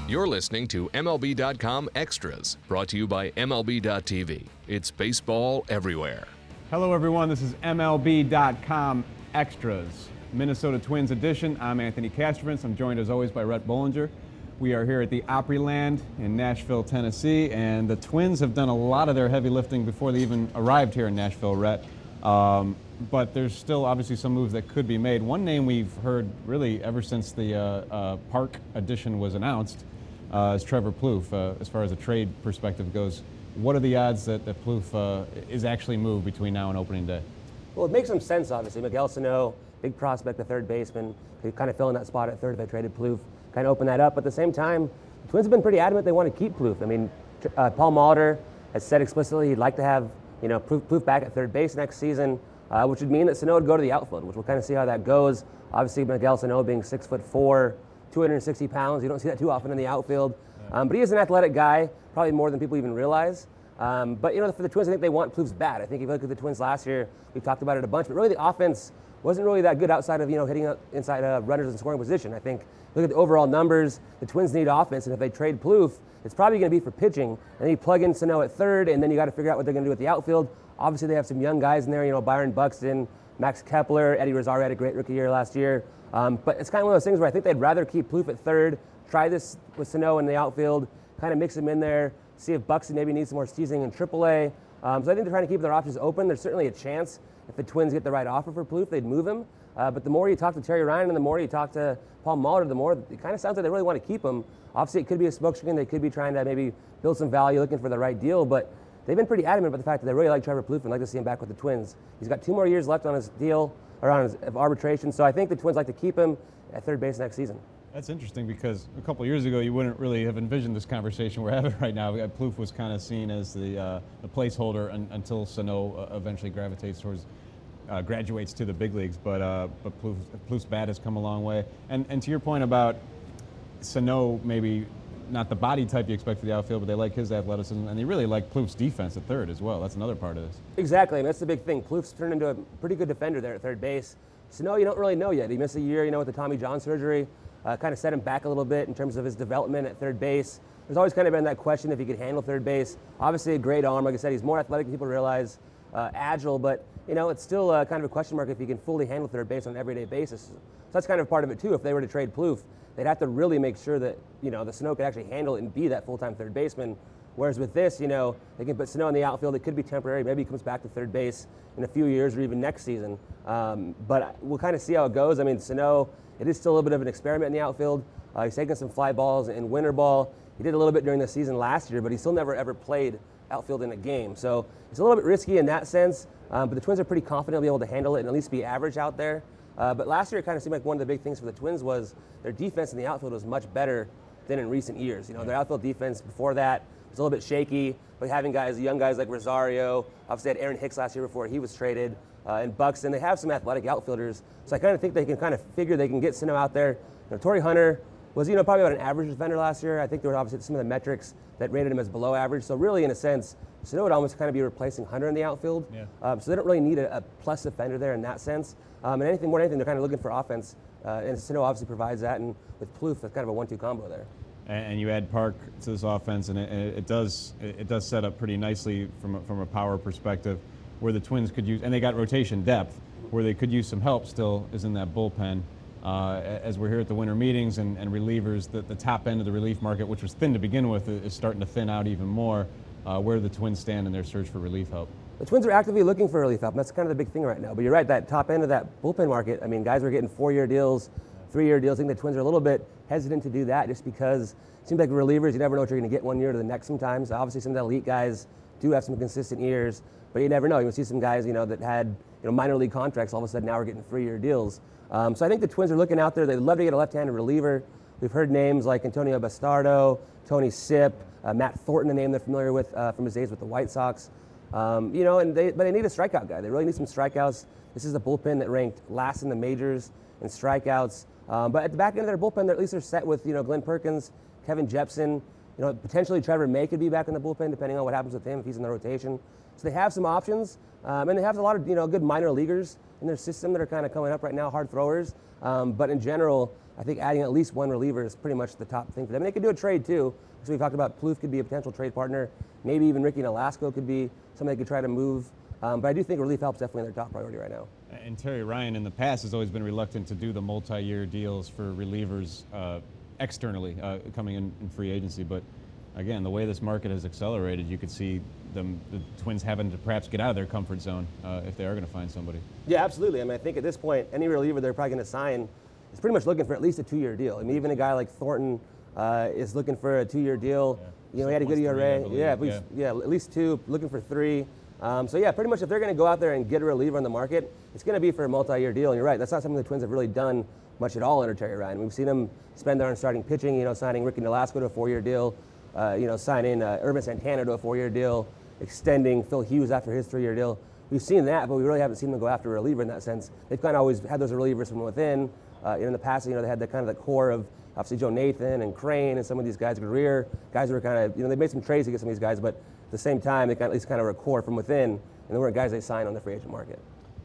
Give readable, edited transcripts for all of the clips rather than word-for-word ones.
You're listening to MLB.com Extras, brought to you by MLB.tv. It's baseball everywhere. Hello, everyone. This is MLB.com Extras, Minnesota Twins edition. I'm Anthony Castrovance. I'm joined, as always, by Rhett Bollinger. We are here at the Opryland in Nashville, Tennessee, and the Twins have done a lot of their heavy lifting before they even arrived here in Nashville, Rhett. But there's still obviously some moves that could be made. One name we've heard really ever since the park addition was announced is Trevor Plouffe. As far as a trade perspective goes, what are the odds that Plouffe is actually moved between now and opening day? Well, it makes some sense, obviously. Miguel Sano, big prospect, the third baseman, could kind of fill in that spot at third if they traded Plouffe, kind of open that up. But at the same time, the Twins have been pretty adamant they want to keep Plouffe. I mean, Paul Molitor has said explicitly he'd like to have Plouffe back at third base next season, which would mean that Sano would go to the outfield, which we'll kind of see how that goes. Obviously, Miguel Sano being 6'4", 260 pounds, you don't see that too often in the outfield. But he is an athletic guy, probably more than people even realize. But for the Twins, I think they want Plouffe's bat. I think if you look at the Twins last year, we talked about it a bunch, but really the offense wasn't really that good outside of hitting up inside runners in scoring position. I think look at the overall numbers, the Twins need offense, and if they trade Plouffe, it's probably going to be for pitching. And then you plug in Sano at third, and then you got to figure out what they're going to do with the outfield. Obviously, they have some young guys in there, Byron Buxton, Max Kepler, Eddie Rosario had a great rookie year last year. But it's kind of one of those things where I think they'd rather keep Plouffe at third, try this with Sano in the outfield, kind of mix him in there, see if Buxton maybe needs some more seasoning in AAA. So I think they're trying to keep their options open. There's certainly a chance if the Twins get the right offer for Plouffe, they'd move him. But the more you talk to Terry Ryan and the more you talk to Paul Molitor, the more it kind of sounds like they really want to keep him. Obviously, it could be a smokescreen. They could be trying to maybe build some value, looking for the right deal. But they've been pretty adamant about the fact that they really like Trevor Plouffe and like to see him back with the Twins. He's got 2 more years left on his deal, or on his arbitration. So I think the Twins like to keep him at third base next season. That's interesting because a couple of years ago, you wouldn't really have envisioned this conversation we're having right now. Plouffe was kind of seen as the placeholder until Sano eventually graduates to the big leagues. But Plouffe's bat has come a long way. And to your point about Sano, maybe not the body type you expect for the outfield, but they like his athleticism, and they really like Plouffe's defense at third as well. That's another part of this. Exactly, and that's the big thing. Plouffe's turned into a pretty good defender there at third base. Sano, you don't really know yet. He missed a year, with the Tommy John surgery. Kind of set him back a little bit in terms of his development at third base. There's always kind of been that question if he could handle third base. Obviously a great arm. Like I said, he's more athletic than people realize, agile, but it's still kind of a question mark if he can fully handle third base on an everyday basis. So that's kind of part of it too. If they were to trade Plouffe, they'd have to really make sure that, the Sano could actually handle it and be that full-time third baseman. Whereas with this, they can put Sano in the outfield. It could be temporary. Maybe he comes back to third base in a few years or even next season. But we'll kind of see how it goes. I mean, Sano, it is still a little bit of an experiment in the outfield. He's taken some fly balls in winter ball. He did a little bit during the season last year, but he still never ever played outfield in a game. So it's a little bit risky in that sense. But the Twins are pretty confident they'll be able to handle it and at least be average out there. But last year, it kind of seemed like one of the big things for the Twins was their defense in the outfield was much better than in recent years. Their outfield defense before that was a little bit shaky, but having young guys like Rosario, obviously had Aaron Hicks last year before he was traded, and Buxton, they have some athletic outfielders. So I kind of think they can kind of figure they can get Sano out there. Torrey Hunter was, probably about an average defender last year. I think there were obviously some of the metrics that rated him as below average. So really, in a sense, Sano would almost kind of be replacing Hunter in the outfield. Yeah. So they don't really need a plus defender there in that sense. And more than anything, they're kind of looking for offense. And Sano obviously provides that. And with Plouffe, that's kind of a 1-2 combo there. And you add Park to this offense, and it does set up pretty nicely from a power perspective, where the Twins could use, and they got rotation depth, where they could use some help still is in that bullpen. As we're here at the winter meetings and relievers, the top end of the relief market, which was thin to begin with, is starting to thin out even more. Where do the Twins stand in their search for relief help? The Twins are actively looking for relief help, and that's kind of the big thing right now. But you're right, that top end of that bullpen market, I mean, guys were getting 4-year deals, 3-year deals. I think the Twins are a little bit hesitant to do that just because it seems like relievers, you never know what you're going to get one year to the next sometimes. Obviously, some of the elite guys do have some consistent years, but you never know. You see some guys, that had minor league contracts, all of a sudden now we're getting 3-year deals. So I think the Twins are looking out there. They'd love to get a left-handed reliever. We've heard names like Antonio Bastardo, Tony Sipp, Matt Thornton, a name they're familiar with from his days with the White Sox. But they need a strikeout guy. They really need some strikeouts. This is a bullpen that ranked last in the majors in strikeouts. But at the back end of their bullpen, at least they're set with Glenn Perkins, Kevin Jepsen. Potentially Trevor May could be back in the bullpen depending on what happens with him if he's in the rotation. So they have some options, and they have a lot of good minor leaguers in their system that are kind of coming up right now, hard throwers. But in general, I think adding at least one reliever is pretty much the top thing for them. And they could do a trade too. So we talked about Plouffe could be a potential trade partner. Maybe even Ricky Nolasco could be something they could try to move. But I do think relief help's definitely their top priority right now. And Terry Ryan in the past has always been reluctant to do the multi-year deals for relievers externally coming in free agency. But again, the way this market has accelerated, you could see the Twins having to perhaps get out of their comfort zone if they are going to find somebody. Yeah, absolutely. I mean, I think at this point, any reliever they're probably going to sign is pretty much looking for at least a 2-year deal. I mean, even a guy like Thornton is looking for a 2-year deal. Yeah. He had a good ERA. At least 2, looking for 3. So yeah, pretty much if they're going to go out there and get a reliever on the market, it's going to be for a multi-year deal. And you're right, that's not something the Twins have really done much at all under Terry Ryan. We've seen them spend there on starting pitching, signing Ricky Nolasco to a 4-year deal, signing Urban Santana to a 4-year deal, extending Phil Hughes after his 3-year deal. We've seen that, but we really haven't seen them go after a reliever in that sense. They've kind of always had those relievers from within. In the past, they had the kind of the core of obviously Joe Nathan and Crane and some of these guys, Greer, guys who were kind of, they made some trades to get some of these guys, but at the same time, they at least kind of were a core from within, and they weren't guys they signed on the free agent market.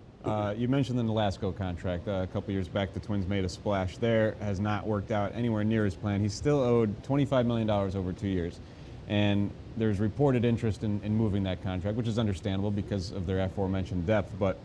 You mentioned the Nolasco contract. A couple years back, the Twins made a splash there. Has not worked out anywhere near his plan. He's still owed $25 million over 2 years. And there's reported interest in moving that contract, which is understandable because of their aforementioned depth. But,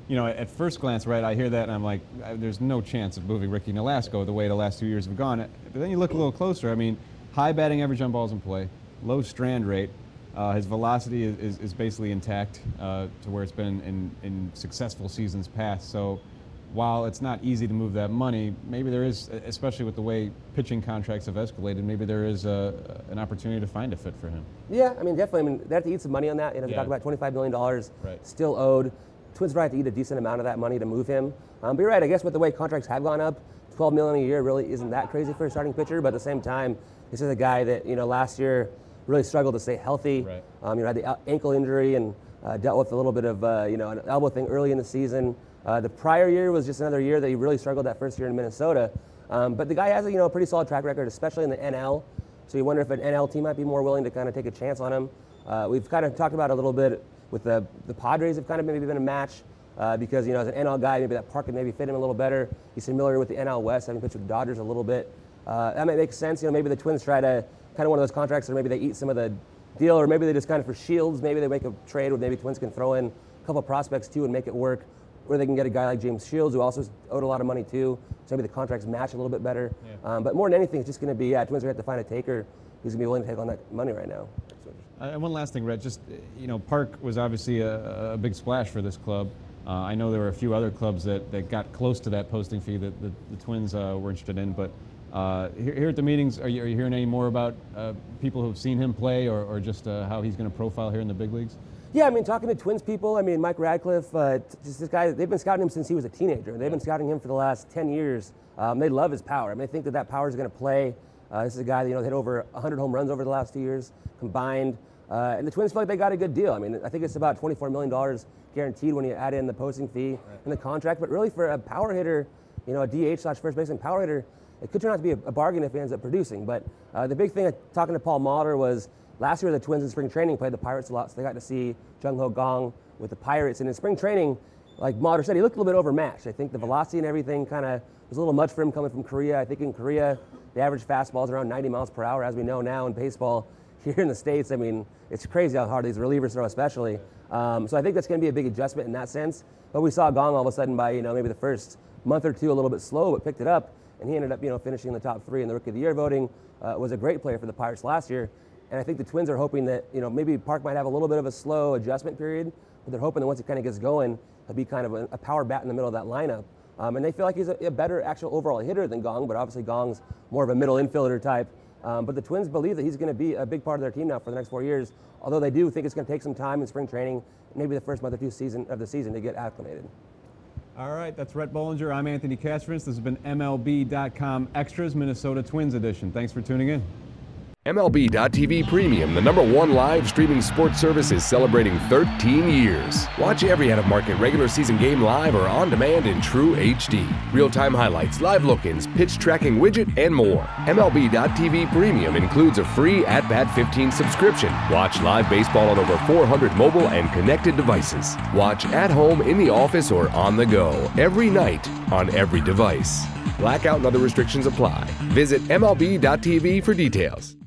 at first glance, right, I hear that and I'm like, there's no chance of moving Ricky Nolasco the way the last 2 years have gone. But then you look a little closer. I mean, high batting average on balls in play, low strand rate. His velocity is basically intact to where it's been in successful seasons past. So while it's not easy to move that money, maybe there is, especially with the way pitching contracts have escalated, maybe there is an opportunity to find a fit for him. Yeah, I mean, definitely. I mean, they have to eat some money on that. We talk about $25 million still owed. Twins probably have to eat a decent amount of that money to move him. But you're right, I guess with the way contracts have gone up, $12 million a year really isn't that crazy for a starting pitcher. But at the same time, this is a guy that, last year really struggled to stay healthy. Right. Had the ankle injury and dealt with a little bit of, an elbow thing early in the season. The prior year was just another year that he really struggled that first year in Minnesota. But the guy has a pretty solid track record, especially in the NL. So you wonder if an NL team might be more willing to kind of take a chance on him. We've kind of talked about it a little bit with the Padres have kind of maybe been a match because, as an NL guy, maybe that park could maybe fit him a little better. He's familiar with the NL West, having pitched with the Dodgers a little bit. That might make sense. Maybe the Twins try to kind of one of those contracts, or maybe they eat some of the deal, or maybe they just kind of for Shields, maybe they make a trade where maybe Twins can throw in a couple of prospects too and make it work, or they can get a guy like James Shields who also owed a lot of money too, so maybe the contracts match a little bit better. Yeah. But more than anything, it's just going to be, Twins are going to have to find a taker who's going to be willing to take on that money right now. And one last thing, Rhett, just, Park was obviously a big splash for this club. I know there were a few other clubs that got close to that posting fee that the Twins were interested in, but here at the meetings, are you hearing any more about people who've seen him play or just how he's going to profile here in the big leagues? Yeah, I mean, talking to Twins people, I mean, Mike Radcliffe, just this guy, they've been scouting him since he was a teenager. They've been scouting him for the last 10 years. They love his power. I mean, they think that power is going to play. This is a guy that, hit over 100 home runs over the last 2 years combined. And the Twins feel like they got a good deal. I mean, I think it's about $24 million guaranteed when you add in the posting fee and the contract. But really for a power hitter, a DH/first baseman power hitter, it could turn out to be a bargain if he ends up producing. But the big thing, talking to Paul Molitor, was last year the Twins in spring training played the Pirates a lot, so they got to see Jung Ho Gong with the Pirates. And in spring training, like Molitor said, he looked a little bit overmatched. I think the velocity and everything kind of was a little much for him coming from Korea. I think in Korea, the average fastball is around 90 miles per hour, as we know now in baseball. Here in the States, I mean, it's crazy how hard these relievers throw, especially. So I think that's going to be a big adjustment in that sense. But we saw Gong all of a sudden by, maybe the first month or two a little bit slow, but picked it up. And he ended up, finishing in the top 3 in the Rookie of the Year voting. Was a great player for the Pirates last year. And I think the Twins are hoping that, maybe Park might have a little bit of a slow adjustment period, but they're hoping that once it kind of gets going, he'll be kind of a power bat in the middle of that lineup. And they feel like he's a better actual overall hitter than Gong, but obviously Gong's more of a middle infielder type. But the Twins believe that he's going to be a big part of their team now for the next 4 years, although they do think it's going to take some time in spring training, maybe the first month or two of the season to get acclimated. All right, that's Rhett Bollinger. I'm Anthony Castrovince. This has been MLB.com Extras, Minnesota Twins edition. Thanks for tuning in. MLB.tv Premium, the #1 live streaming sports service, is celebrating 13 years. Watch every out-of-market regular season game live or on demand in true HD. Real-time highlights, live look-ins, pitch tracking widget, and more. MLB.tv Premium includes a free At-Bat 15 subscription. Watch live baseball on over 400 mobile and connected devices. Watch at home, in the office, or on the go, every night, on every device. Blackout and other restrictions apply. Visit MLB.tv for details.